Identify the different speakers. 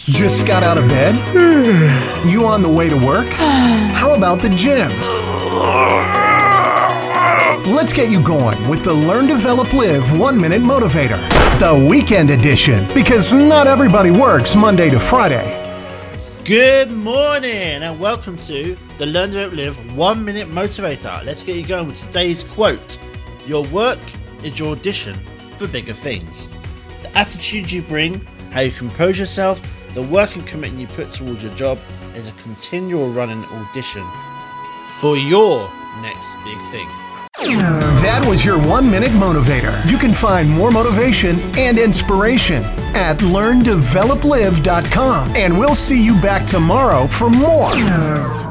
Speaker 1: Just got out of bed? You on the way to work? How about the gym? Let's get you going with the Learn, Develop, Live 1 Minute Motivator, the weekend edition, because not everybody works Monday to Friday.
Speaker 2: Good morning and welcome to the Learn, Develop, Live 1 Minute Motivator. Let's get you going with today's quote. Your work is your audition for bigger things. The attitude you bring, how you compose yourself, the work and commitment you put towards your job is a continual running audition for your next big thing.
Speaker 1: That was your 1 Minute Motivator. You can find more motivation and inspiration at LearnDevelopLive.com. And we'll see you back tomorrow for more.